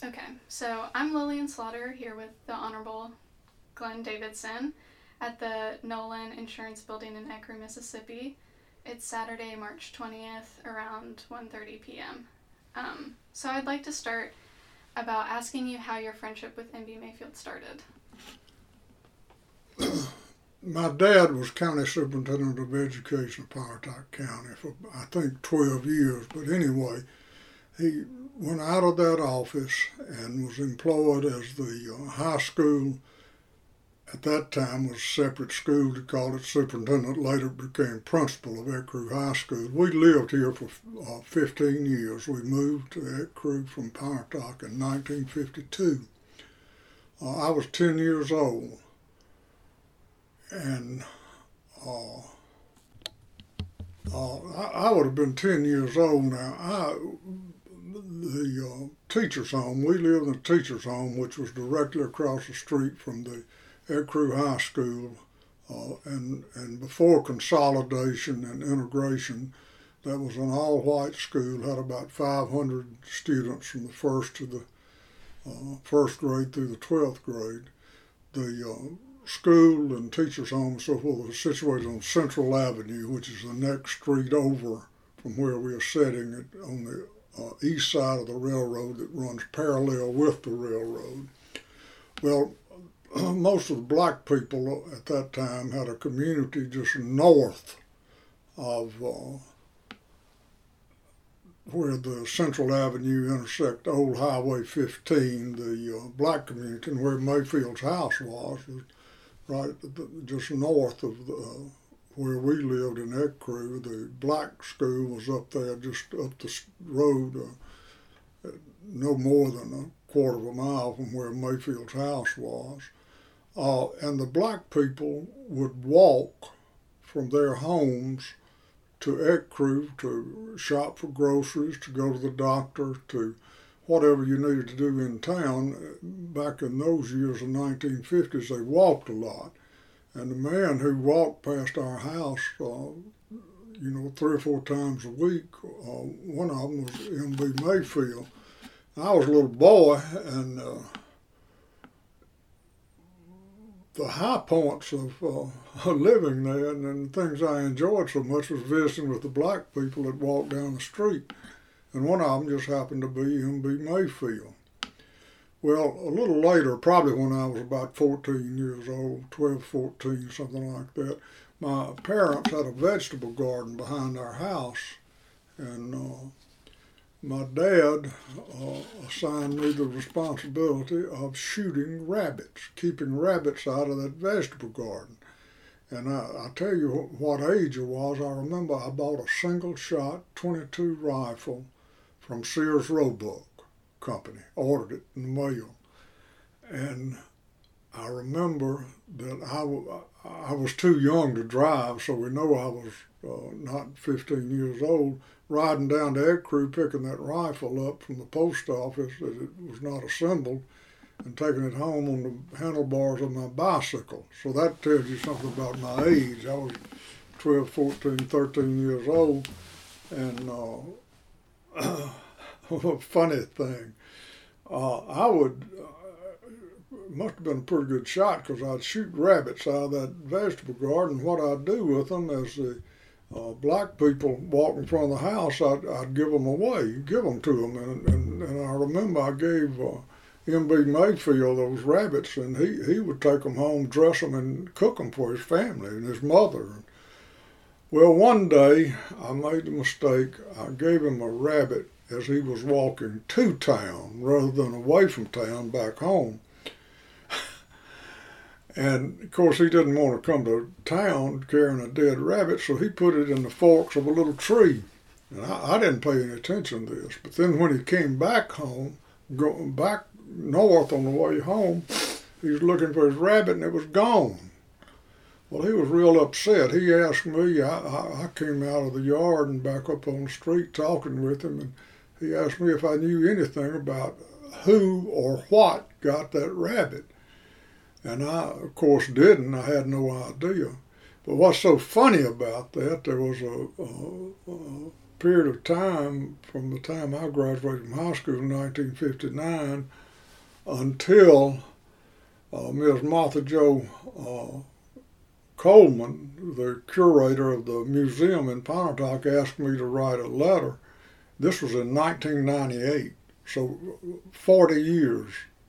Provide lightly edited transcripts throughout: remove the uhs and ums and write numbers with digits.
Okay, so I'm Lillian Slaughter here with the Honorable Glenn Davidson at the Nolan Insurance Building in Ecru, Mississippi. It's Saturday, March 20th, around 1:30 p.m. So I'd like to start about asking you how your friendship with M.B. Mayfield started. My dad was county superintendent of education of Powhatan County for, I think, 12 years. But anyway, he went out of that office and was employed as the high school, at that time was a separate school, to call it superintendent, later became principal of Ecru High School. We lived here for 15 years. We moved to Ecru from Powhatan in 1952. I was 10 years old, and I would have been 10 years old now. The teacher's home, we lived in a teacher's home, which was directly across the street from the Ecru High School, and before consolidation and integration, that was an all-white school, had about 500 students from the first to the first grade through the 12th grade. The school and teacher's home and so forth was situated on Central Avenue, which is the next street over from where we are sitting on the east side of the railroad that runs parallel with the railroad. Well, most of the black people at that time had a community just north of where the Central Avenue intersect Old Highway 15, the black community, and where Mayfield's house was right just north of where we lived in Ecru. The black school was up there, just up the road, no more than a quarter of a mile from where Mayfield's house was. And the black people would walk from their homes to Ecru to shop for groceries, to go to the doctor, to whatever you needed to do in town. Back in those years, the 1950s, they walked a lot. And the man who walked past our house, 3 or 4 times a week, one of them was M.B. Mayfield. I was a little boy, and the high points of living there and things I enjoyed so much was visiting with the black people that walked down the street. And one of them just happened to be M.B. Mayfield. Well, a little later, probably when I was about 14 years old, 12, 14, something like that, my parents had a vegetable garden behind our house, and my dad assigned me the responsibility of shooting rabbits, keeping rabbits out of that vegetable garden. And I tell you what age I was. I remember I bought a single-shot .22 rifle from Sears Roebuck Company, ordered it in the mail. And I remember that I was too young to drive, so we know I was not 15 years old, riding down to Ecru, picking that rifle up from the post office that it was not assembled, and taking it home on the handlebars of my bicycle. So that tells you something about my age. I was 12, 14, 13 years old, and a funny thing, must have been a pretty good shot, because I'd shoot rabbits out of that vegetable garden. What I'd do with them as the black people walked in front of the house, I'd give them away, give them to them. And I remember I gave M.B. Mayfield those rabbits, and he would take them home, dress them, and cook them for his family and his mother. Well, one day I made the mistake. I gave him a rabbit as he was walking to town rather than away from town back home. And of course he didn't want to come to town carrying a dead rabbit, so he put it in the forks of a little tree. And I didn't pay any attention to this. But then when he came back home, going back north on the way home, he was looking for his rabbit and it was gone. Well, he was real upset. He asked me, I came out of the yard and back up on the street talking with him, and he asked me if I knew anything about who or what got that rabbit. And I, of course, didn't. I had no idea. But what's so funny about that, there was a period of time from the time I graduated from high school in 1959 until Ms. Martha Jo Coleman, the curator of the museum in Pontotoc, asked me to write a letter. This was in 1998, so 40 years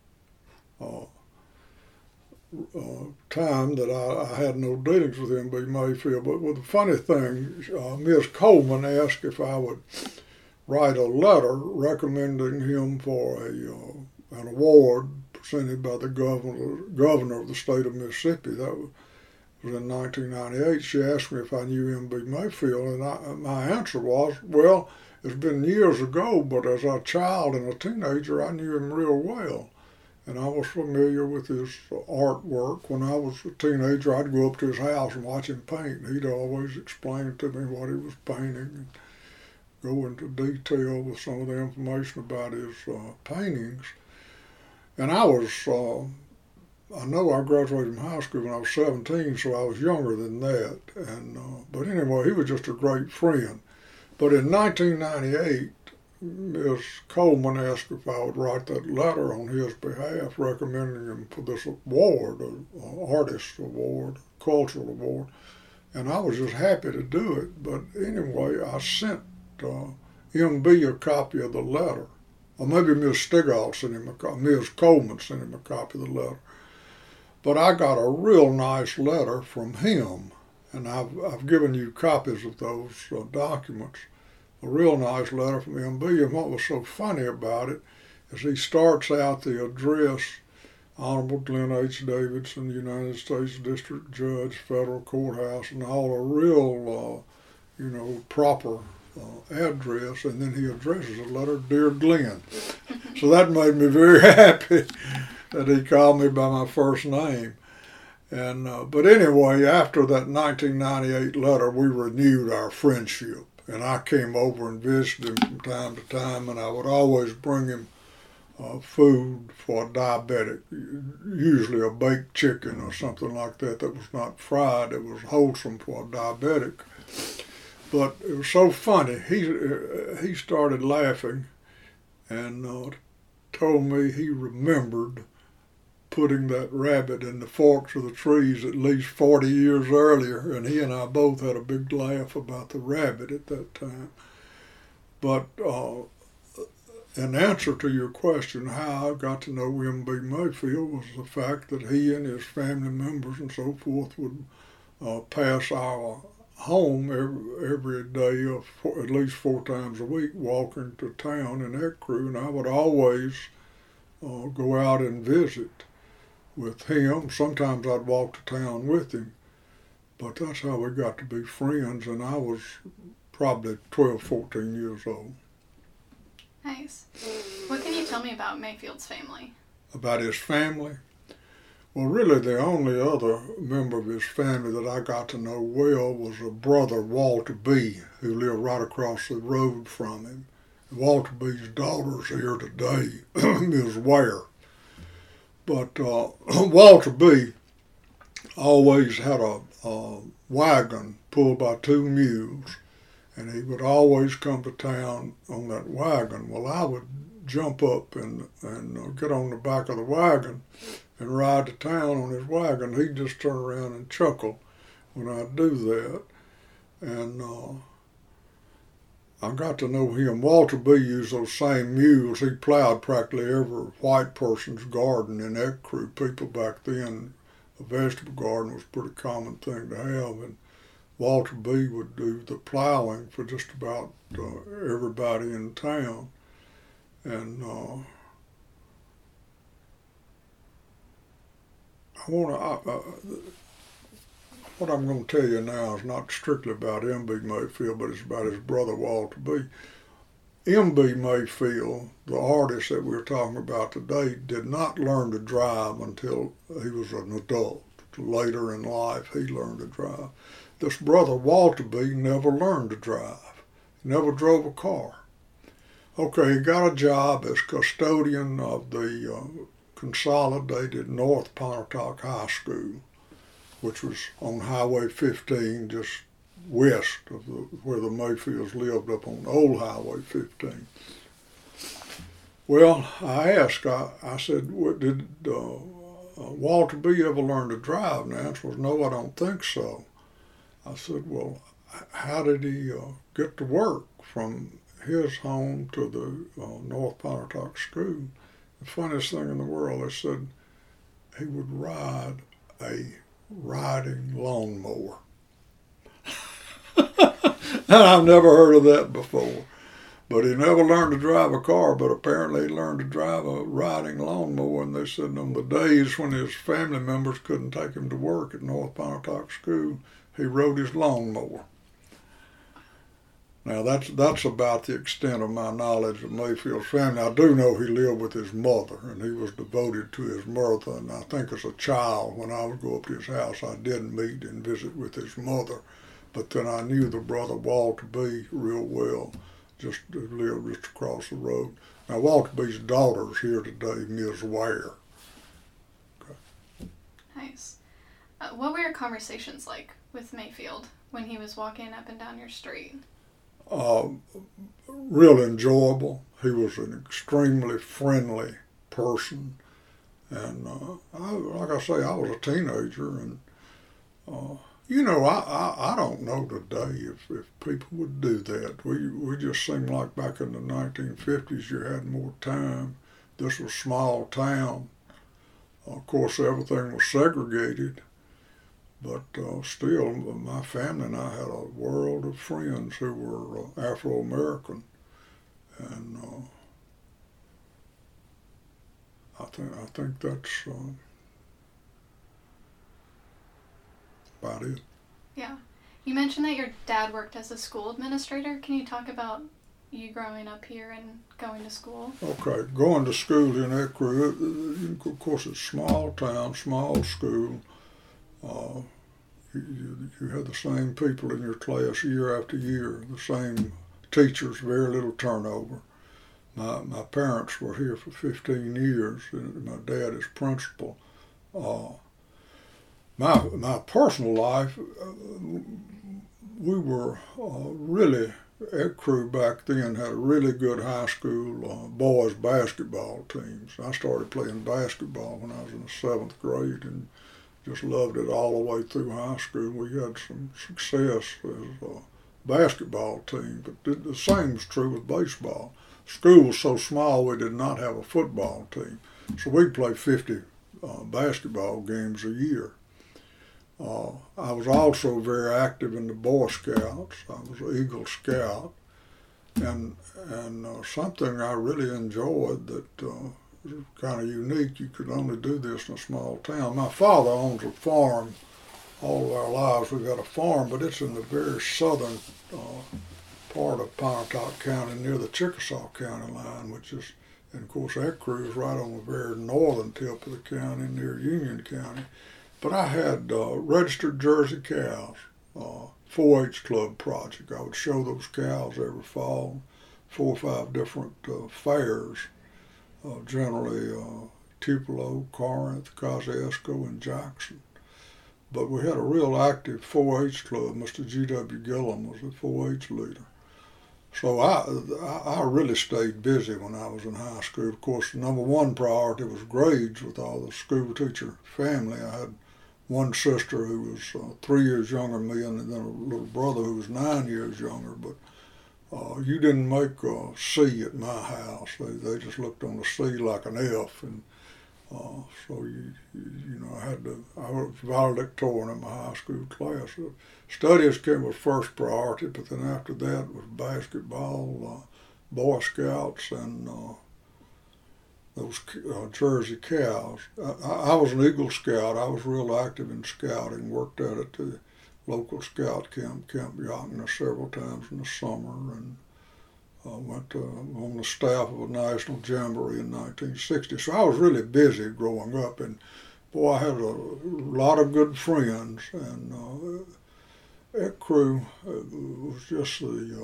time that I had no dealings with M.B. Mayfield. But with the funny thing, Ms. Coleman asked if I would write a letter recommending him for an award presented by the governor of the state of Mississippi. That was in 1998. She asked me if I knew M.B. Mayfield, and my answer was, well, it's been years ago, but as a child and a teenager, I knew him real well. And I was familiar with his artwork. When I was a teenager, I'd go up to his house and watch him paint. He'd always explain to me what he was painting and go into detail with some of the information about his paintings. And I know I graduated from high school when I was 17, so I was younger than that. But anyway, he was just a great friend. But in 1998, Ms. Coleman asked if I would write that letter on his behalf, recommending him for this award, an artist award, cultural award, and I was just happy to do it. But anyway, I sent M.B. a copy of the letter, or maybe Ms. Stigall sent him Ms. Coleman sent him a copy of the letter. But I got a real nice letter from him, and I've given you copies of those documents. A real nice letter from M.B. And what was so funny about it is he starts out the address, Honorable Glenn H. Davidson, United States District Judge, Federal Courthouse, and all a real, proper address, and then he addresses the letter, Dear Glenn. So that made me very happy that he called me by my first name. And but anyway, after that 1998 letter, we renewed our friendship. And I came over and visited him from time to time, and I would always bring him food for a diabetic, usually a baked chicken or something like that was not fried. It was wholesome for a diabetic. But it was so funny. He started laughing and told me he remembered putting that rabbit in the forks of the trees at least 40 years earlier, and he and I both had a big laugh about the rabbit at that time. But in answer to your question, how I got to know M.B. Mayfield was the fact that he and his family members and so forth would pass our home every day, at least 4 times a week, walking to town in Ecru, and I would always go out and visit with him. Sometimes I'd walk to town with him, but that's how we got to be friends, and I was probably 12, 14 years old. Nice. What can you tell me about Mayfield's family? About his family? Well, really the only other member of his family that I got to know well was a brother, Walter B., who lived right across the road from him. Walter B.'s daughter's here today, Ms. Ware. But Walter B. always had a wagon pulled by 2 mules, and he would always come to town on that wagon. Well, I would jump up and get on the back of the wagon and ride to town on his wagon. He'd just turn around and chuckle when I'd do that. And I got to know him. Walter B. used those same mules. He plowed practically every white person's garden in Ecru. People back then, a vegetable garden was a pretty common thing to have, and Walter B. would do the plowing for just about everybody in town. And what I'm going to tell you now is not strictly about M.B. Mayfield, but it's about his brother Walter B. M.B. Mayfield, the artist that we're talking about today, did not learn to drive until he was an adult. Later in life, he learned to drive. This brother Walter B. never learned to drive. He never drove a car. Okay, he got a job as custodian of the Consolidated North Pontotoc High School, which was on Highway 15, just west of where the Mayfields lived up on Old Highway 15. Well, I asked, I said, what, did Walter B. ever learn to drive? And the answer was, no, I don't think so. I said, well, how did he get to work from his home to the North Pontotoc School? The funniest thing in the world, they said he would ride a riding lawnmower. And I've never heard of that before. But he never learned to drive a car, but apparently he learned to drive a riding lawnmower. And they said on the days when his family members couldn't take him to work at North Pontotoc School, he rode his lawnmower. Now that's about the extent of my knowledge of Mayfield's family. I do know he lived with his mother, and he was devoted to his mother. And I think as a child, when I would go up to his house, I did meet and visit with his mother. But then I knew the brother Walter B. real well. Just lived just across the road. Now Walter B.'s daughter's here today, Ms. Ware. Okay. Nice. What were your conversations like with Mayfield when he was walking up and down your street? Real enjoyable. He was an extremely friendly person, and like I say, I was a teenager, and I don't know today if people would do that. We just seemed like back in the 1950s you had more time. This was a small town. Of course, everything was segregated, but still, my family and I had a world of friends who were Afro-American, and I think that's about it. Yeah. You mentioned that your dad worked as a school administrator. Can you talk about you growing up here and going to school? Okay, going to school in Ecru, of course it's small town, small school. You had the same people in your class year after year, the same teachers, very little turnover. My parents were here for 15 years, and my dad is principal. My personal life, we were really, Ecru back then had a really good high school boys basketball teams. I started playing basketball when I was in the 7th grade and just loved it all the way through high school. We had some success as a basketball team, but the same was true with baseball. School was so small we did not have a football team, so we'd play 50 basketball games a year. I was also very active in the Boy Scouts. I was an Eagle Scout, and something I really enjoyed that was kind of unique. You could only do this in a small town. My father owns a farm. All of our lives we've had a farm, but it's in the very southern part of Pontotoc County near the Chickasaw County line, which is, and of course Ecru is right on the very northern tip of the county near Union County. But I had registered Jersey cows, 4-H club project. I would show those cows every fall, 4 or 5 different fairs, generally Tupelo, Corinth, Kosciuszko, and Jackson. But we had a real active 4-H club. Mr. G.W. Gillum was the 4-H leader. So I really stayed busy when I was in high school. Of course, the number one priority was grades with all the school teacher family. I had one sister who was 3 years younger than me, and then a little brother who was 9 years younger. But you didn't make a C at my house. They just looked on the C like an F, and so I was valedictorian in my high school class. Studies was first priority, but then after that was basketball, Boy Scouts, and those Jersey cows. I was an Eagle Scout. I was real active in scouting, worked out at the local scout camp, Camp Yachna, several times in the summer, and went on the staff of a national jamboree in 1960. So I was really busy growing up, and boy, I had a lot of good friends, and Ecru was just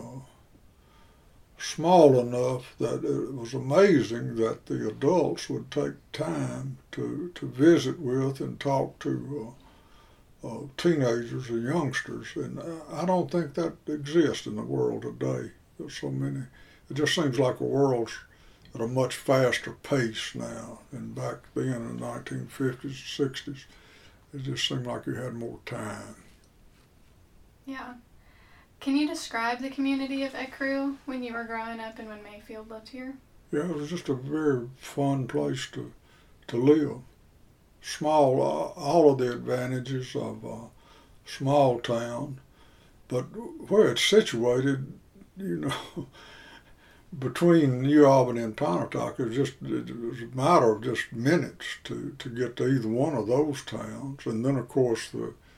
small enough that it was amazing that the adults would take time to visit with and talk to teenagers or youngsters, and I don't think that exists in the world today. There's so many. It just seems like the world's at a much faster pace now. And back then in the 1950s, 60s, it just seemed like you had more time. Yeah. Can you describe the community of Ecru when you were growing up and when Mayfield lived here? Yeah, it was just a very fun place to live. Small, all of the advantages of a small town, but where it's situated, between New Albany and Pontotoc, it was a matter of just minutes to get to either one of those towns. And then, of course,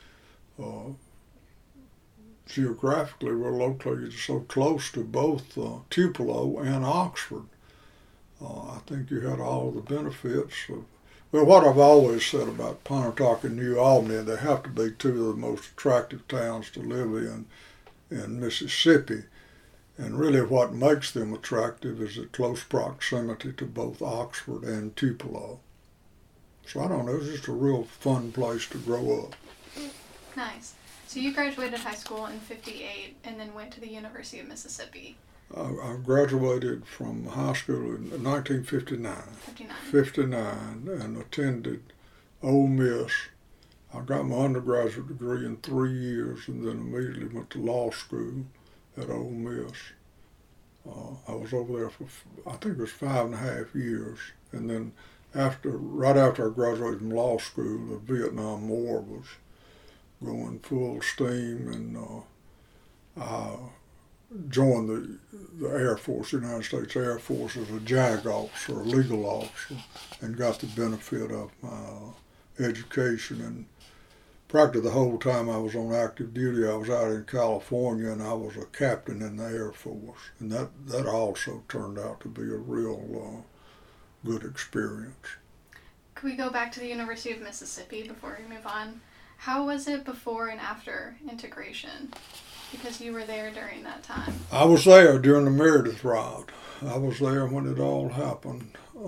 geographically, we're located so close to both Tupelo and Oxford. I think you had all of the benefits of, well, what I've always said about Pontotoc and New Albany, they have to be two of the most attractive towns to live in Mississippi. And really what makes them attractive is the close proximity to both Oxford and Tupelo. So I don't know, it's just a real fun place to grow up. Nice. So you graduated high school in '58 and then went to the University of Mississippi. I graduated from high school in 1959. 59 and attended Ole Miss. I got my undergraduate degree in 3 years and then immediately went to law school at Ole Miss. I was over there for, I think it was 5.5 years. And then right after I graduated from law school, the Vietnam War was going full steam, and I joined the Air Force, United States Air Force, as a JAG officer, a legal officer, and got the benefit of my education. And practically the whole time I was on active duty, I was out in California, and I was a captain in the Air Force. And that also turned out to be a real good experience. Could we go back to the University of Mississippi before we move on? How was it before and after integration? Because you were there during that time. I was there during the Meredith riot. I was there when it all happened.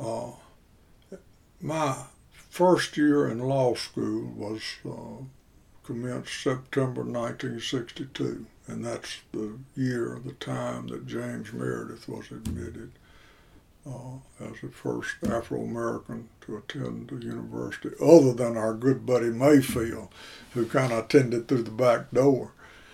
My first year in law school was commenced September 1962, and that's the year, the time that James Meredith was admitted as the first Afro-American to attend the university, other than our good buddy Mayfield, who kind of attended through the back door.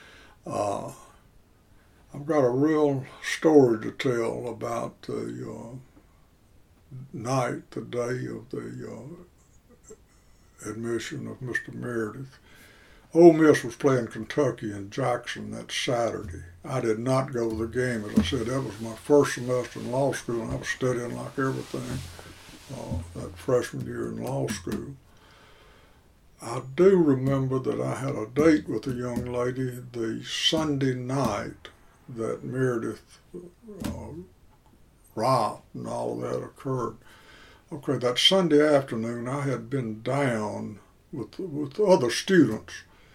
I've got a real story to tell about the night, the day of the admission of Mr. Meredith. Ole Miss was playing Kentucky in Jackson that Saturday. I did not go to the game. As I said, that was my first semester in law school, and I was studying like everything that freshman year in law school. I do remember that I had a date with a young lady the Sunday night that Meredith riot and all of that occurred. Okay, that Sunday afternoon I had been down with other students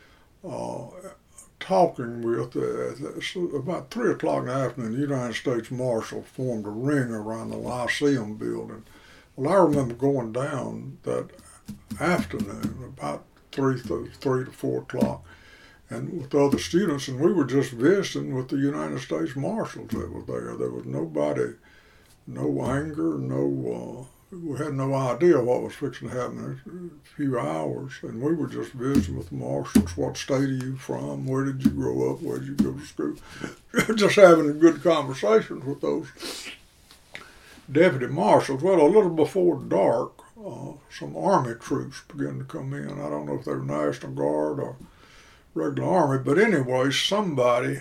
talking with, about 3 o'clock in the afternoon, the United States Marshal formed a ring around the Lyceum building. Well, I remember going down that afternoon, about 3 to 4 o'clock, and with other students, and we were just visiting with the United States Marshals that were there. There was nobody, no anger, we had no idea what was fixing to happen in a few hours, and we were just visiting with the marshals. What state are you from? Where did you grow up? Where did you go to school? Just having a good conversations with those deputy marshals. Well, a little before dark, some Army troops began to come in. I don't know if they were National Guard or regular Army, but anyway, somebody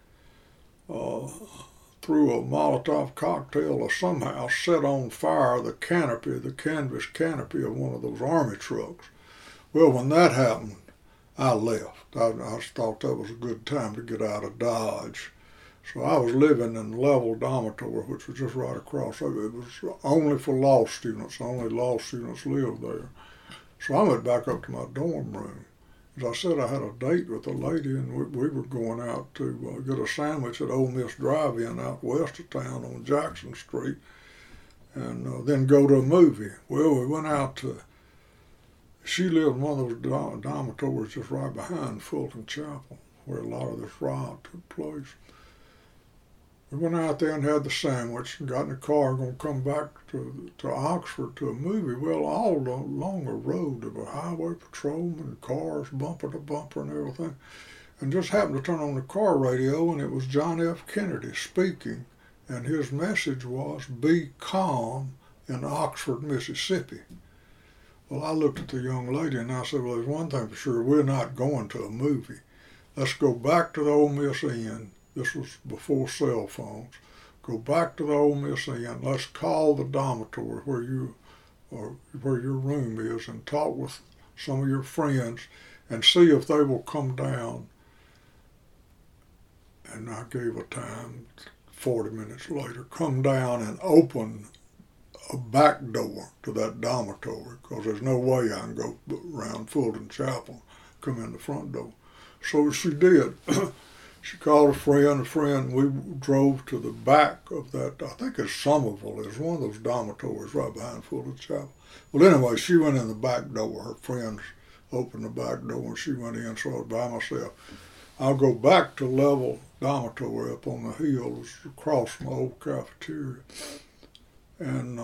threw a Molotov cocktail or somehow set on fire the canvas canopy of one of those Army trucks. Well, when that happened, I left. I thought that was a good time to get out of Dodge. So I was living in Level Dormitory, which was just right across. It was only for law students. Only law students lived there. So I went back up to my dorm room. As I said, I had a date with a lady, and we were going out to get a sandwich at Ole Miss Drive-In out west of town on Jackson Street, and then go to a movie. Well, we went out to She lived in one of those dormitories just right behind Fulton Chapel, where a lot of this riot took place. We went out there and had the sandwich and got in the car going to come back to Oxford to a movie. Well, all along the road there were highway patrolmen, cars bumper to bumper and everything. And just happened to turn on the car radio, and it was John F. Kennedy speaking. And his message was, "Be calm in Oxford, Mississippi." Well, I looked at the young lady and I said, well, there's one thing for sure, we're not going to a movie. Let's go back to the Ole Miss Inn. This was before cell phones. Go back to the Ole Miss Inn. Let's call the dormitory where your room is and talk with some of your friends and see if they will come down. And I gave a time, 40 minutes later, come down and open a back door to that dormitory, because there's no way I can go around Fulton Chapel, come in the front door. So she did. She called a friend, we drove to the back of that, I think it's Somerville, it's one of those dormitories right behind Fulton Chapel. Well, anyway, she went in the back door. Her friends opened the back door and she went in, so I was by myself. I'll go back to Level Dormitory up on the hill, it was across from my old cafeteria. And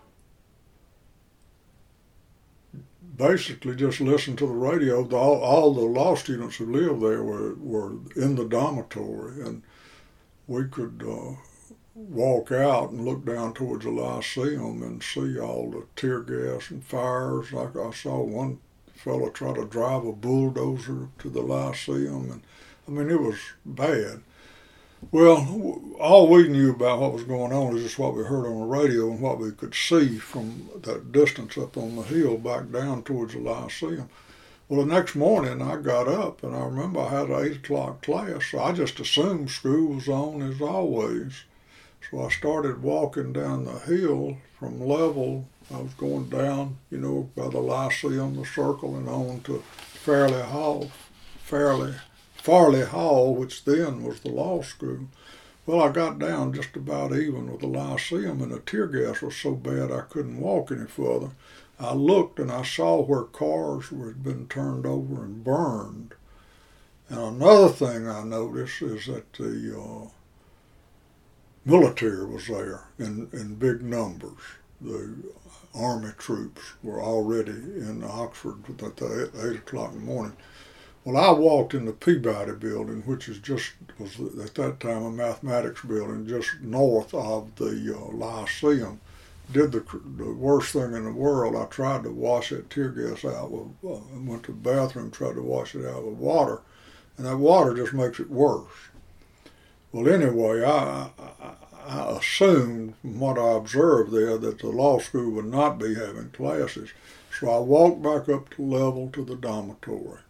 basically just listened to the radio. All the law students who lived there were in the dormitory, and we could walk out and look down towards the Lyceum and see all the tear gas and fires. Like I saw one fellow try to drive a bulldozer to the Lyceum, and I mean, it was bad. Well, all we knew about what was going on is just what we heard on the radio and what we could see from that distance up on the hill back down towards the Lyceum. Well, the next morning I got up, and I remember I had an 8 o'clock class, so I just assumed school was on as always. So I started walking down the hill from Level. I was going down, by the Lyceum, the circle, and on to Farley Hall, which then was the law school. Well, I got down just about even with the Lyceum, and the tear gas was so bad I couldn't walk any further. I looked and I saw where cars had been turned over and burned. And another thing I noticed is that the military was there in big numbers. The Army troops were already in Oxford at 8 o'clock in the morning. Well, I walked in the Peabody building, which was at that time a mathematics building just north of the Lyceum. Did the worst thing in the world. I tried to wash that tear gas out. I went to the bathroom, tried to wash it out with water, and that water just makes it worse. Well, anyway, I assumed from what I observed there that the law school would not be having classes. So I walked back up to Level to the dormitory.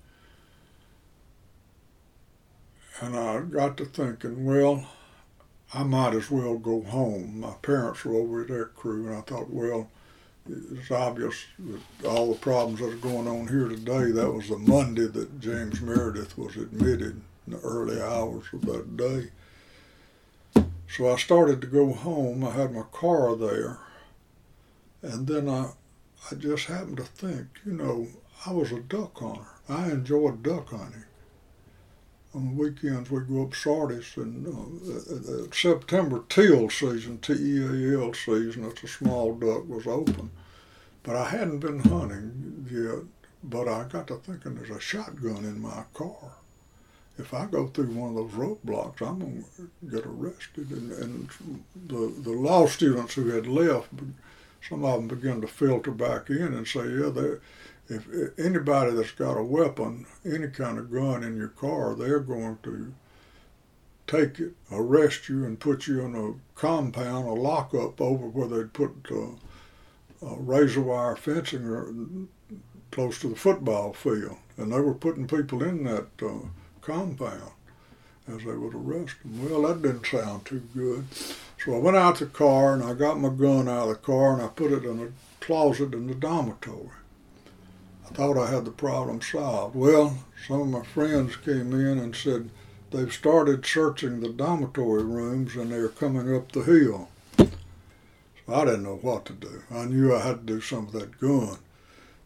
And I got to thinking, well, I might as well go home. My parents were over at that crew, and I thought, well, it's obvious that all the problems that are going on here today, that was the Monday that James Meredith was admitted in the early hours of that day. So I started to go home. I had my car there, and then I just happened to think, I was a duck hunter. I enjoyed duck hunting. On the weekends, we go up Sardis, and September teal season, T-E-A-L season, that's a small duck, was open. But I hadn't been hunting yet, but I got to thinking there's a shotgun in my car. If I go through one of those roadblocks, I'm going to get arrested. And the law students who had left, some of them began to filter back in and say, if anybody that's got a weapon, any kind of gun in your car, they're going to take it, arrest you, and put you in a compound, a lockup over where they'd put razor wire fencing close to the football field. And they were putting people in that compound as they would arrest them. Well, that didn't sound too good. So I went out the car and I got my gun out of the car and I put it in a closet in the dormitory. I thought I had the problem solved. Well, some of my friends came in and said they've started searching the dormitory rooms and they're coming up the hill. So I didn't know what to do. I knew I had to do something with that gun.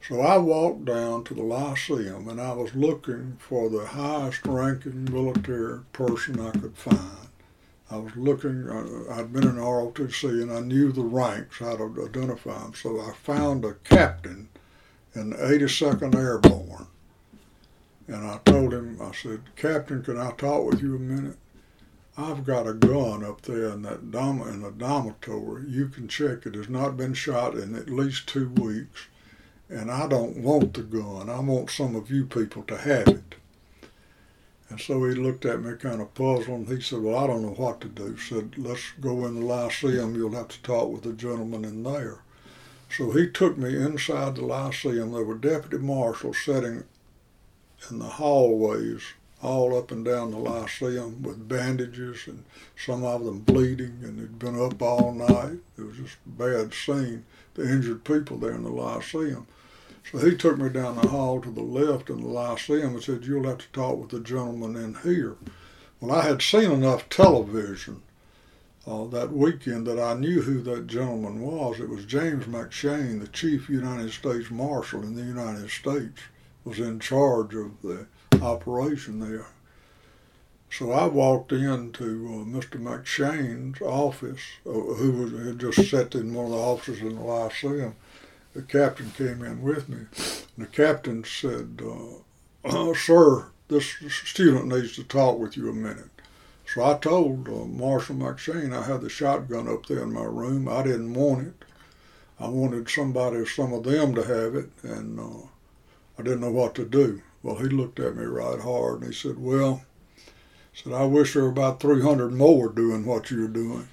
So I walked down to the Lyceum, and I was looking for the highest ranking military person I could find. I was looking, I'd been in ROTC and I knew the ranks, how to identify them. So I found a captain in the 82nd Airborne. And I told him, I said, "Captain, can I talk with you a minute? I've got a gun up there in the dormitory. You can check it. It's not been shot in at least 2 weeks. And I don't want the gun. I want some of you people to have it." And so he looked at me kind of puzzled, and he said, "Well, I don't know what to do." He said, "Let's go in the Lyceum. You'll have to talk with the gentleman in there." So he took me inside the Lyceum. There were deputy marshals sitting in the hallways all up and down the Lyceum with bandages, and some of them bleeding, and they'd been up all night. It was just a bad scene, the injured people there in the Lyceum. So he took me down the hall to the left in the Lyceum and said, "You'll have to talk with the gentleman in here." Well, I had seen enough television that weekend that I knew who that gentleman was. It was James McShane, the chief United States Marshal in the United States, was in charge of the operation there. So I walked into Mr. McShane's office, who had just sat in one of the offices in the Lyceum. The captain came in with me. And the captain said, "Sir, this student needs to talk with you a minute." So I told Marshal McShane I had the shotgun up there in my room. I didn't want it. I wanted some of them to have it, and I didn't know what to do. Well, he looked at me right hard, and he said, "I wish there were about 300 more doing what you're doing."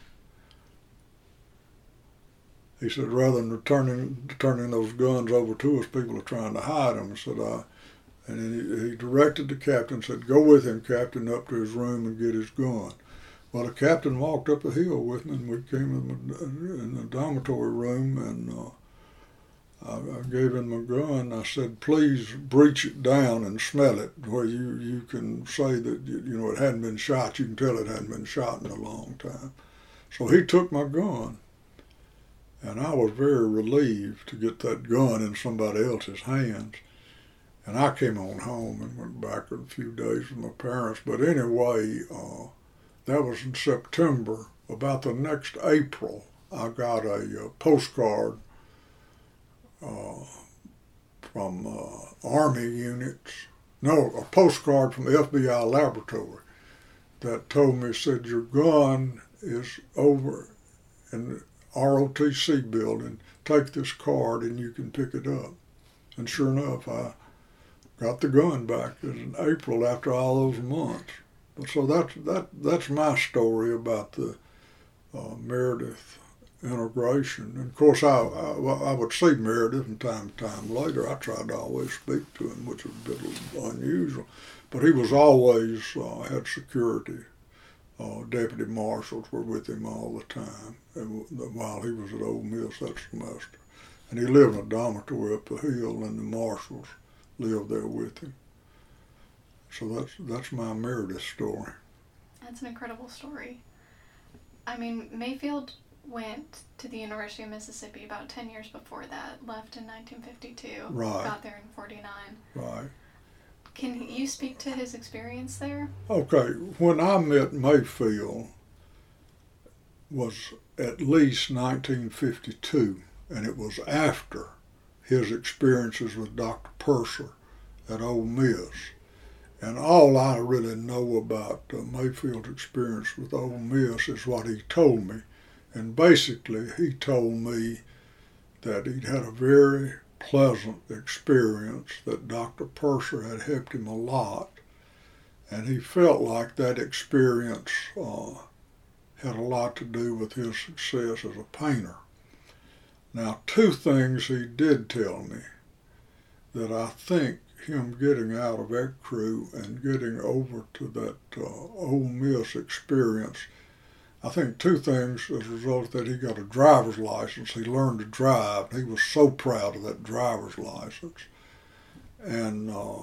He said, "Rather than turning those guns over to us, people are trying to hide them." And then he directed the captain, said, "Go with him, Captain, up to his room and get his gun." Well, the captain walked up the hill with me, and we came in the dormitory room, and I gave him my gun. I said, "Please breach it down and smell it, where you can say that it hadn't been shot. You can tell it hadn't been shot in a long time." So he took my gun. And I was very relieved to get that gun in somebody else's hands. And I came on home and went back in a few days with my parents. But anyway, that was in September. About the next April, I got a postcard from Army units. No, a postcard from the FBI laboratory that told me, said, "Your gun is over in the ROTC building. Take this card and you can pick it up." And sure enough, I got the gun back in April after all those months. So that's my story about the Meredith integration. And of course, I would see Meredith from time to time later. I tried to always speak to him, which was a bit unusual. But he was always had security. Deputy marshals were with him all the time while he was at Ole Miss that semester. And he lived in a dormitory up the hill, and the marshals lived there with him. So that's my Meredith story. That's an incredible story. I mean, Mayfield went to the University of Mississippi about 10 years before that, left in 1952, Right. Got there in 49. Right. Can you speak to his experience there? Okay, when I met Mayfield was at least 1952, and it was after his experiences with Dr. Purser at Ole Miss. And all I really know about Mayfield's experience with Ole Miss is what he told me. And basically, he told me that he'd had a very pleasant experience, that Dr. Purser had helped him a lot, and he felt like that experience had a lot to do with his success as a painter. Now, 2 things he did tell me that I think him getting out of ECRU and getting over to that Ole Miss experience, I think 2 things as a result that he got a driver's license. He learned to drive. He was so proud of that driver's license. And the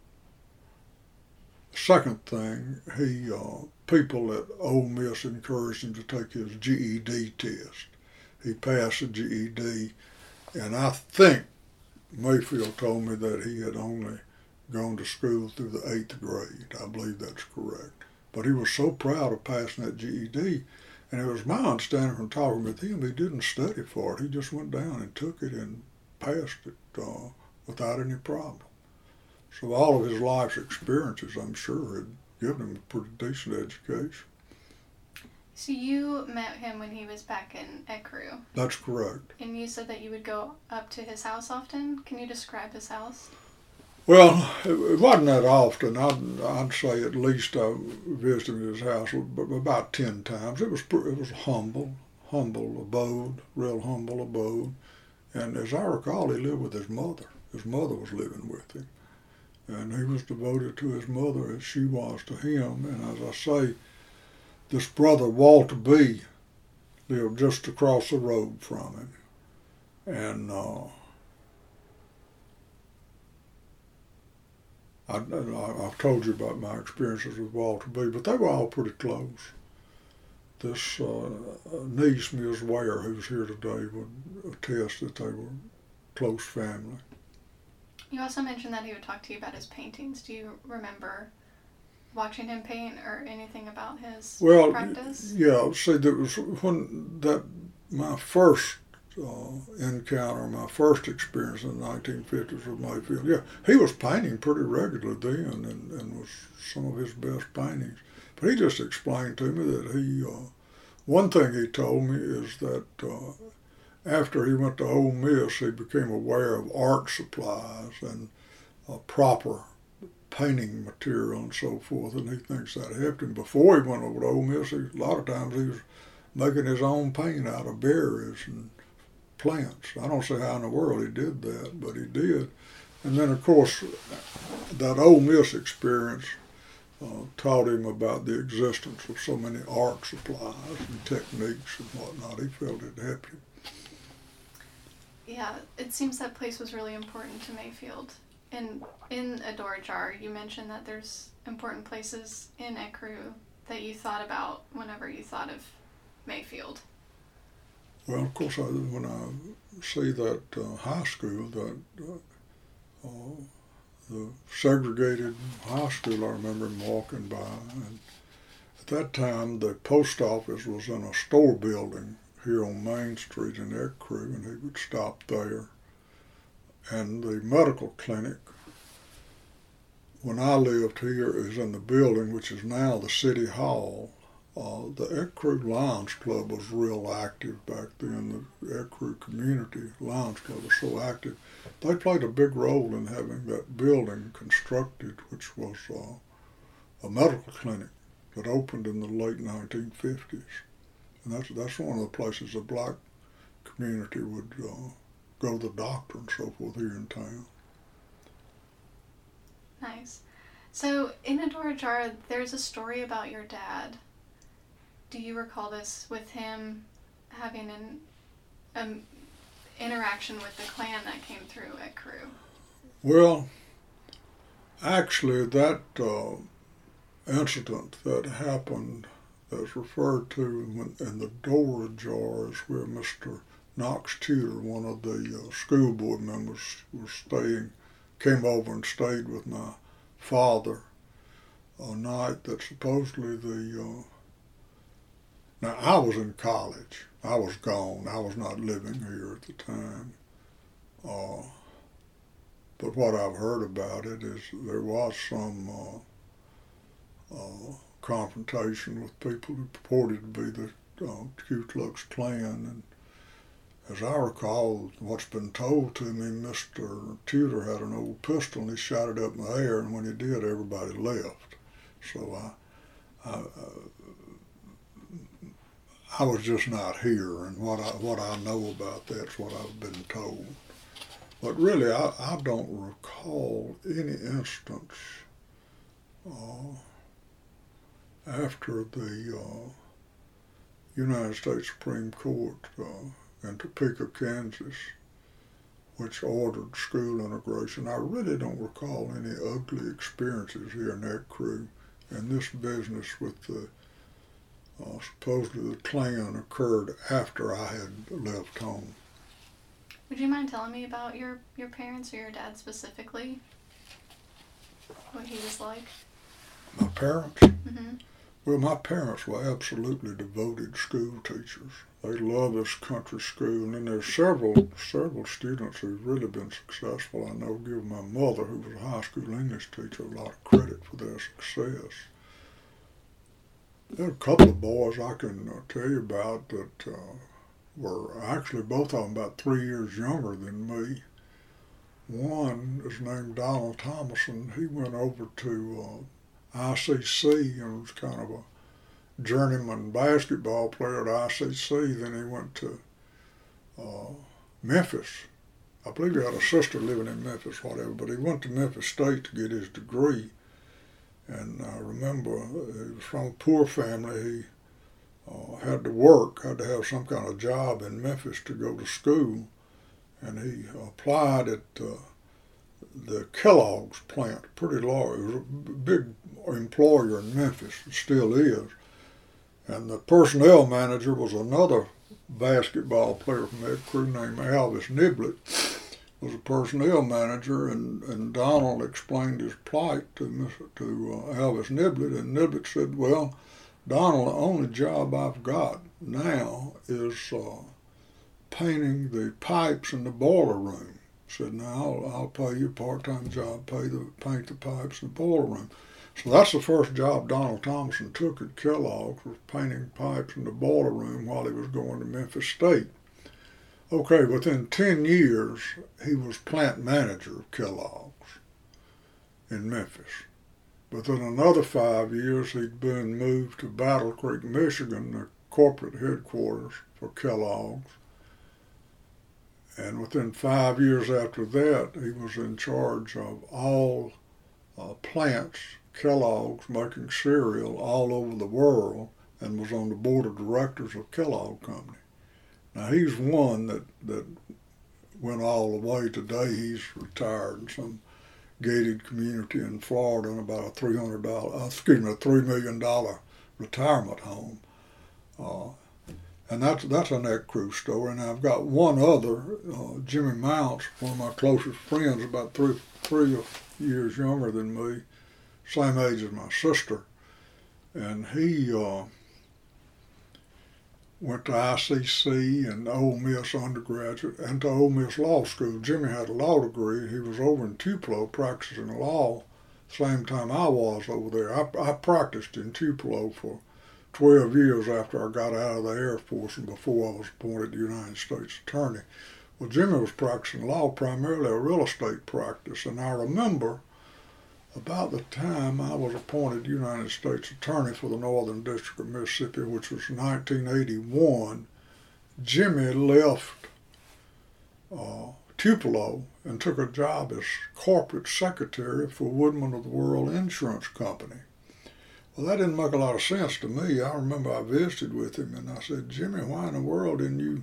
second thing, people at Ole Miss encouraged him to take his GED test. He passed the GED, and I think Mayfield told me that he had only gone to school through the 8th grade. I believe that's correct. But he was so proud of passing that GED, and it was my understanding from talking with him, he didn't study for it. He just went down and took it and passed it without any problem. So all of his life's experiences, I'm sure, had given him a pretty decent education. So you met him when he was back in Ecru. That's correct. And you said that you would go up to his house often. Can you describe his house? Well, it wasn't that often. I'd say at least I visited his house about 10 times. It was humble abode, real humble abode. And as I recall, he lived with his mother. His mother was living with him. And he was devoted to his mother as she was to him. And as I say, this brother, Walter B., lived just across the road from him. And I've told you about my experiences with Walter B., but they were all pretty close. This niece, Ms. Ware, who's here today, would attest that they were close family. You also mentioned that he would talk to you about his paintings. Do you remember watching him paint or anything about his practice? Yeah. See, there was my first encounter, my first experience in the 1950s with Mayfield. Yeah, he was painting pretty regularly then, and was some of his best paintings. But he just explained to me that one thing he told me is that after he went to Ole Miss, he became aware of art supplies and proper painting material and so forth, and he thinks that helped him. Before he went over to Ole Miss, a lot of times he was making his own paint out of berries and plants. I don't see how in the world he did that, but he did. And then, of course, that Ole Miss experience taught him about the existence of so many art supplies and techniques and whatnot. He felt it helped him. Yeah, it seems that place was really important to Mayfield. And in A Door Ajar, you mentioned that there's important places in Ecru that you thought about whenever you thought of Mayfield. Well, of course, when I see that high school, the segregated high school, I remember him walking by. And at that time, the post office was in a store building here on Main Street in Ecru, and he would stop there. And the medical clinic, when I lived here, is in the building, which is now the City Hall. The Ecru Lions Club was real active back then. The Ecru Community Lions Club was so active. They played a big role in having that building constructed, which was a medical clinic that opened in the late 1950s. And that's one of the places the black community would go to the doctor and so forth here in town. Nice. So in A Door Ajar, there's a story about your dad. Do you recall this with him having an interaction with the Klan that came through Ecru? Well, actually, that incident that happened that's referred to in The Door Ajar is where Mr. Knox Tudor, one of the school board members, came over and stayed with my father a night that supposedly now I was in college. I was gone. I was not living here at the time. But what I've heard about it is there was some confrontation with people who purported to be the Ku Klux Klan, and as I recall, what's been told to me, Mr. Tudor had an old pistol and he shot it up in the air, and when he did, everybody left. So I was just not here, and what I know about that's what I've been told. But really, I don't recall any instance after the United States Supreme Court in Topeka, Kansas, which ordered school integration. I really don't recall any ugly experiences here in Ecru, and this business with the supposedly the Klan occurred after I had left home. Would you mind telling me about your parents or your dad specifically? What he was like? My parents? Mm-hmm. Well, my parents were absolutely devoted school teachers. They love this country school, and then there's several students who've really been successful. I know, give my mother, who was a high school English teacher, a lot of credit for their success. There are a couple of boys I can tell you about that were actually both of them about 3 years younger than me. One is named Donald Thomason. He went over to ICC and was kind of a journeyman basketball player at ICC. Then he went to Memphis. I believe he had a sister living in Memphis, whatever, but he went to Memphis State to get his degree. And I remember he was from a poor family. He had to work, had to have some kind of job in Memphis to go to school. And he applied at the Kellogg's plant, pretty large. It was a big employer in Memphis, it still is. And the personnel manager was another basketball player from that crew named Alvis Niblett, was a personnel manager, and Donald explained his plight to Alvis Niblett, and Niblett said, well, Donald, the only job I've got now is painting the pipes in the boiler room. Said, now I'll pay you a part-time job, paint the pipes in the boiler room. So that's the first job Donald Thomason took at Kellogg's, was painting pipes in the boiler room while he was going to Memphis State. Okay, within 10 years, he was plant manager of Kellogg's in Memphis. Within another 5 years, he'd been moved to Battle Creek, Michigan, the corporate headquarters for Kellogg's. And within 5 years after that, he was in charge of all plants, Kellogg's, making cereal all over the world, and was on the board of directors of Kellogg Company. Now, he's one that went all the way. Today, he's retired in some gated community in Florida in about a $3 million retirement home. And that's a Neck Crew story. And I've got one other, Jimmy Mounts, one of my closest friends, about three years younger than me, same age as my sister. And he went to ICC and Ole Miss undergraduate and to Ole Miss Law School. Jimmy had a law degree. He was over in Tupelo practicing law same time I was over there. I practiced in Tupelo for 12 years after I got out of the Air Force and before I was appointed United States Attorney. Well, Jimmy was practicing law, primarily a real estate practice, and I remember about the time I was appointed United States Attorney for the Northern District of Mississippi, which was 1981, Jimmy left Tupelo and took a job as corporate secretary for Woodman of the World Insurance Company. Well, that didn't make a lot of sense to me. I remember I visited with him and I said, Jimmy, why in the world didn't you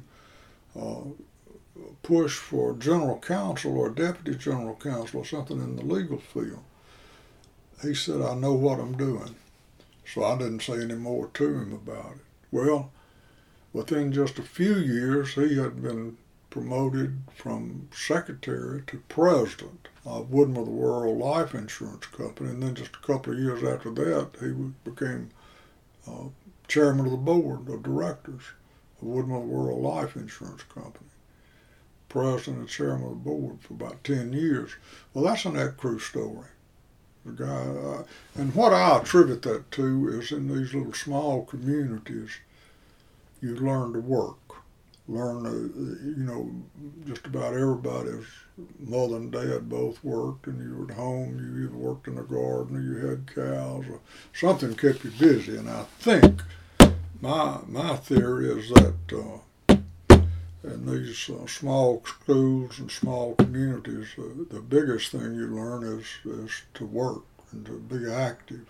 push for general counsel or deputy general counsel or something in the legal field? He said, I know what I'm doing. So I didn't say any more to him about it. Well, within just a few years, he had been promoted from secretary to president of Woodman of the World Life Insurance Company, and then just a couple of years after that, he became chairman of the board of directors of Woodman of the World Life Insurance Company, president and chairman of the board for about 10 years. Well, that's an Neck Crew story. The guy, and what I attribute that to is in these little small communities, you learn to work. Just about everybody's mother and dad both worked, and you were at home, you either worked in the garden or you had cows or something kept you busy. And I think my theory is that in these small schools and small communities, the biggest thing you learn is to work and to be active.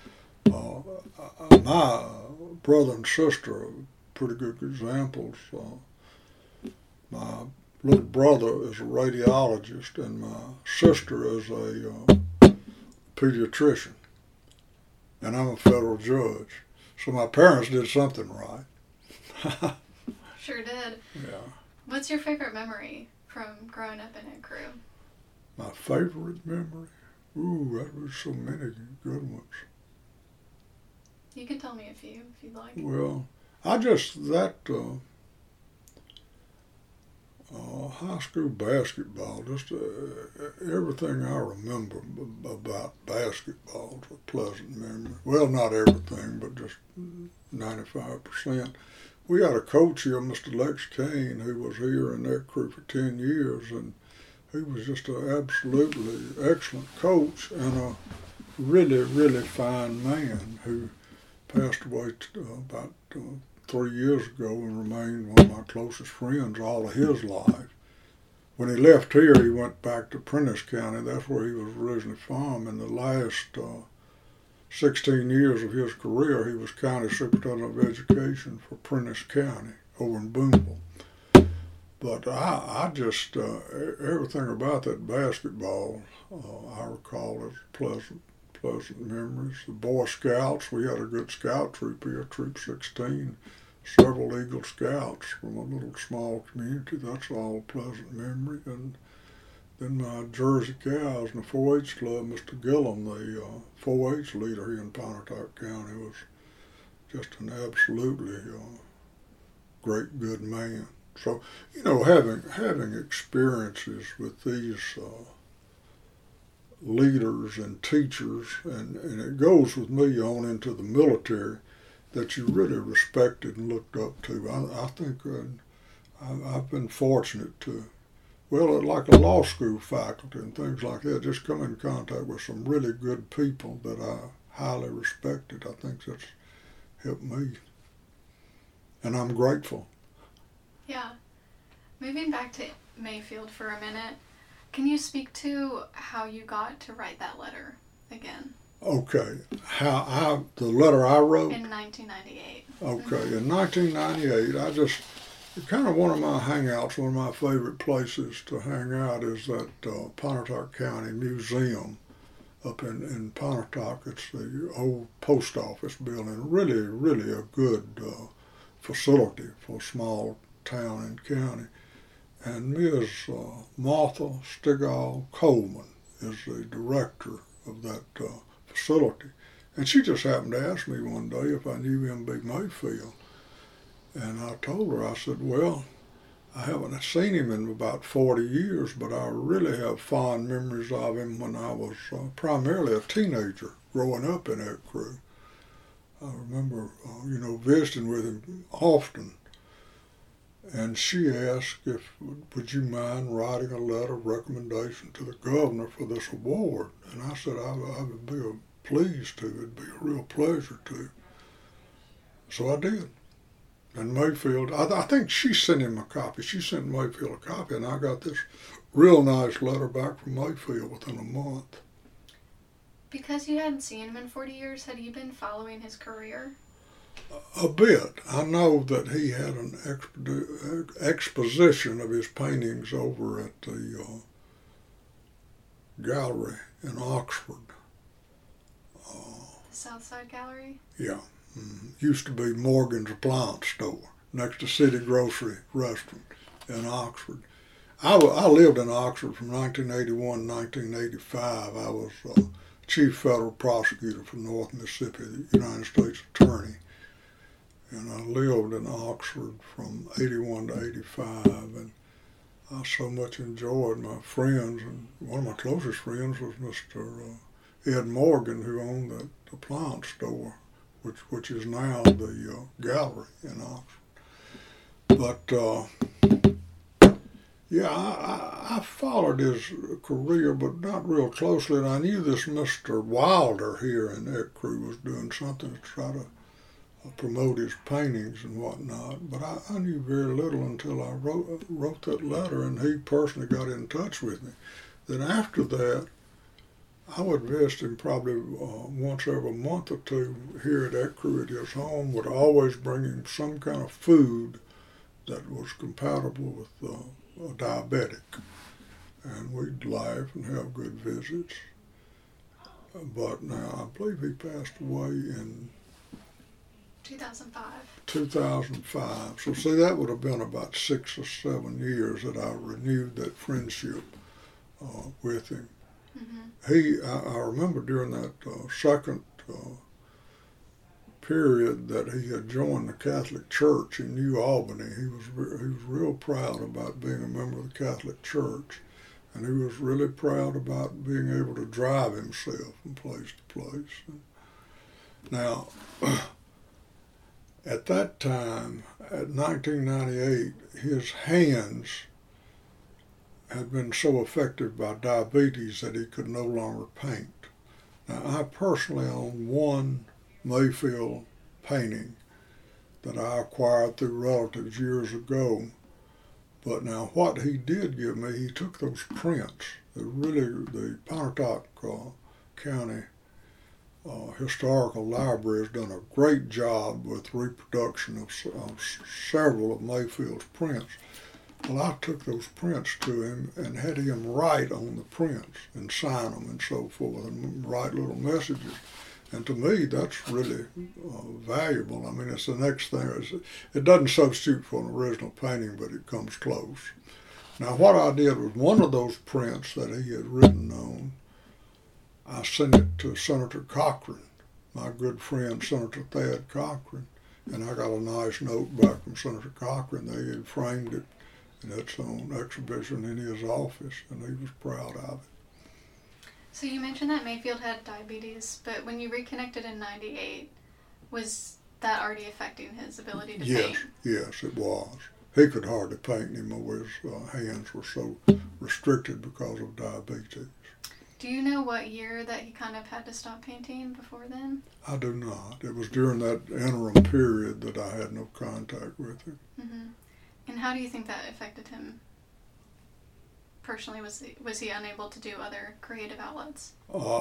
My brother and sister are pretty good examples. My little brother is a radiologist and my sister is a pediatrician, and I'm a federal judge. So my parents did something right. Sure did. Yeah. What's your favorite memory from growing up in Ed Crew? My favorite memory? Ooh, that was so many good ones. You can tell me a few if you'd like. Well, high school basketball, just everything I remember about basketball is a pleasant memory. Well, not everything, but just 95%. We had a coach here, Mr. Lex Kane, who was here in that crew for 10 years, and he was just an absolutely excellent coach and a really, really fine man who passed away about 3 years ago and remained one of my closest friends all of his life. When he left here, he went back to Prentiss County. That's where he was originally from. In the last 16 years of his career, he was county superintendent of education for Prentiss County over in Boonville. But I just, everything about that basketball, I recall as pleasant memories. The Boy Scouts, we had a good scout troop here, Troop 16. Several Eagle Scouts from a little small community. That's all pleasant memory. And then my Jersey Cows in the 4-H club, Mr. Gillum, the 4-H leader here in Pontotoc County, was just an absolutely great, good man. So, having experiences with these leaders and teachers, and it goes with me on into the military, that you really respected and looked up to. I think I've been fortunate to, like a law school faculty and things like that, just come in contact with some really good people that I highly respected. I think that's helped me. And I'm grateful. Yeah. Moving back to Mayfield for a minute, can you speak to how you got to write that letter again? Okay. The letter I wrote? In 1998. Okay. In 1998, kind of one of my hangouts, one of my favorite places to hang out is that Pontotoc County Museum up in Pontotoc. It's the old post office building. Really, really a good facility for a small town and county. And Ms. Martha Stigall Coleman is the director of that facility. And she just happened to ask me one day if I knew M.B. Mayfield. And I told her, I said, well, I haven't seen him in about 40 years, but I really have fond memories of him when I was primarily a teenager growing up in that crew. I remember, visiting with him often. And she asked would you mind writing a letter of recommendation to the governor for this award? And I said I would be pleased to. It'd be a real pleasure to. So I did. And Mayfield, I think she sent him a copy. She sent Mayfield a copy, and I got this real nice letter back from Mayfield within a month. Because you hadn't seen him in 40 years, had you been following his career? A bit. I know that he had an exposition of his paintings over at the gallery in Oxford. The Southside Gallery? Yeah. Used to be Morgan's Appliance Store next to City Grocery Restaurant in Oxford. I lived in Oxford from 1981 to 1985. I was chief federal prosecutor for North Mississippi, the United States Attorney. And I lived in Oxford from 81 to 85, and I so much enjoyed my friends, and one of my closest friends was Mr. Ed Morgan, who owned that appliance store, which is now the gallery in Oxford. But I followed his career, but not real closely, and I knew this Mr. Wilder here in that crew was doing something to try to promote his paintings and whatnot, but I knew very little until I wrote that letter, and he personally got in touch with me. Then after that, I would visit him probably once every month or two here at that crew at his home, would always bring him some kind of food that was compatible with a diabetic, and we'd laugh and have good visits. But now I believe he passed away in 2005. 2005. So see, that would have been about 6 or 7 years that I renewed that friendship with him. Mm-hmm. I remember during that second period that he had joined the Catholic Church in New Albany. He was real proud about being a member of the Catholic Church, and he was really proud about being able to drive himself from place to place. Now, at that time, at 1998, his hands had been so affected by diabetes that he could no longer paint. Now, I personally own one Mayfield painting that I acquired through relatives years ago. But now what he did give me, he took those prints. The Pontotoc County Historical Library has done a great job with reproduction of several of Mayfield's prints. Well, I took those prints to him and had him write on the prints and sign them and so forth and write little messages. And to me, that's really valuable. I mean, it's the next thing. It doesn't substitute for an original painting, but it comes close. Now, what I did was one of those prints that he had written on, I sent it to Senator Cochran, my good friend, Senator Thad Cochran, and I got a nice note back from Senator Cochran. They had framed it, and it's on exhibition in his office, and he was proud of it. So you mentioned that Mayfield had diabetes, but when you reconnected in 98, was that already affecting his ability to paint? Yes, it was. He could hardly paint anymore. His hands were so restricted because of diabetes. Do you know what year that he kind of had to stop painting before then? I do not. It was during that interim period that I had no contact with him. Mm-hmm. And how do you think that affected him? Personally, was he unable to do other creative outlets?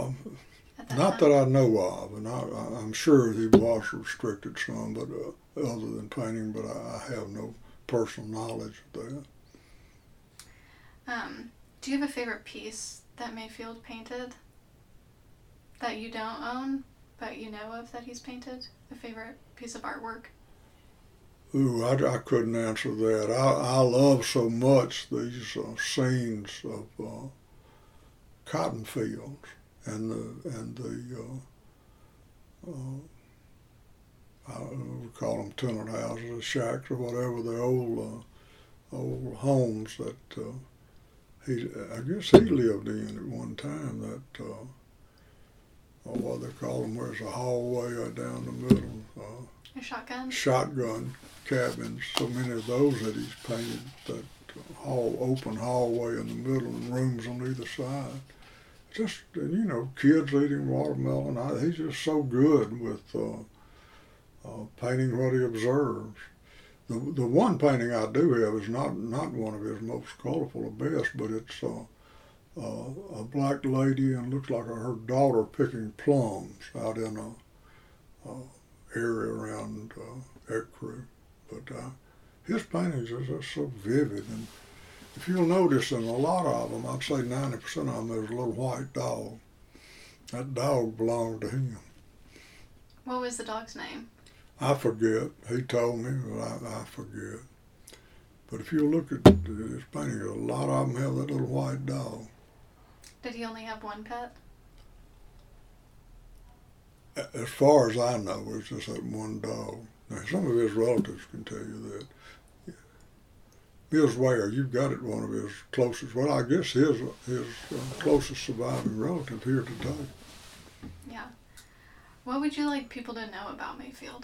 Not that I know of, and I'm sure he was restricted some, but other than painting, but I have no personal knowledge of that. Do you have a favorite piece that Mayfield painted that you don't own, but you know of that he's painted? A favorite piece of artwork? Ooh, I couldn't answer that. I love so much these scenes of cotton fields and the we call them tenant houses, shacks or whatever, the old homes that I guess he lived in at one time. That what they call them, where it's a hallway down the middle. A shotgun? Shotgun cabins. So many of those that he's painted, that open hallway in the middle and rooms on either side. Just, kids eating watermelon. He's just so good with painting what he observes. The one painting I do have is not one of his most colorful or best, but it's a black lady and looks like her daughter picking plums out in a area around Ecru. But his paintings are just so vivid. And if you'll notice in a lot of them, I'd say 90% of them, there's a little white dog. That dog belonged to him. What was the dog's name? I forget. He told me, but I forget. But if you look at his paintings, a lot of them have that little white dog. Did he only have one pet? As far as I know, it's just that one dog. Now, some of his relatives can tell you that. Mills Ware, you've got it, one of his closest, well, I guess his closest surviving relative here today. Yeah. What would you like people to know about Mayfield?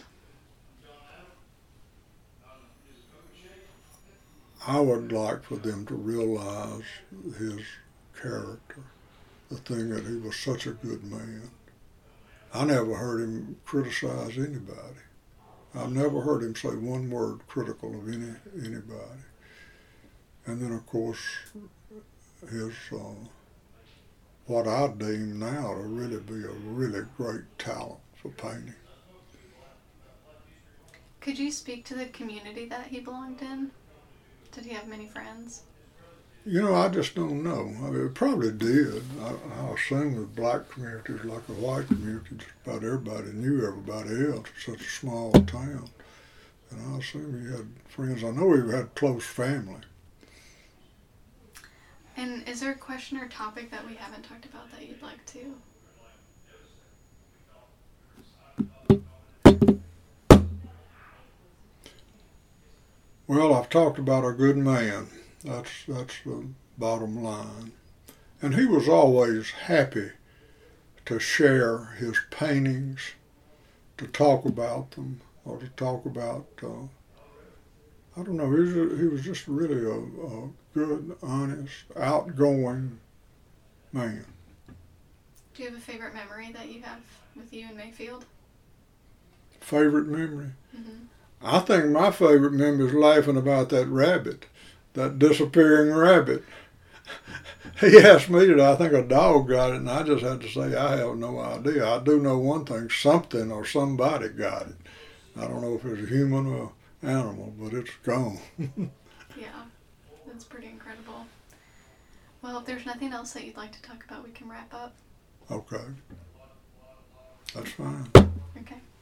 I would like for them to realize his character, the thing that he was such a good man. I never heard him criticize anybody. I've never heard him say one word critical of anybody. And then, of course, his what I deem now to really be a really great talent for painting. Could you speak to the community that he belonged in? Did he have many friends? I just don't know. I mean, it probably did. I assume the black community is like the white community. Just about everybody knew everybody else. It's such a small town. And I assume he had friends. I know he had close family. And is there a question or topic that we haven't talked about that you'd like to? Well, I've talked about a good man. That's the bottom line. And he was always happy to share his paintings, to talk about them, or to talk about, I don't know, he was just really a good, honest, outgoing man. Do you have a favorite memory that you have with you in Mayfield? Favorite memory? Mm-hmm. I think my favorite memory is laughing about that rabbit, that disappearing rabbit. He asked me that I think a dog got it, and I just had to say I have no idea. I do know one thing, something or somebody got it. I don't know if it's a human or animal, but it's gone. Yeah, that's pretty incredible. Well, if there's nothing else that you'd like to talk about, we can wrap up. Okay. That's fine. Okay.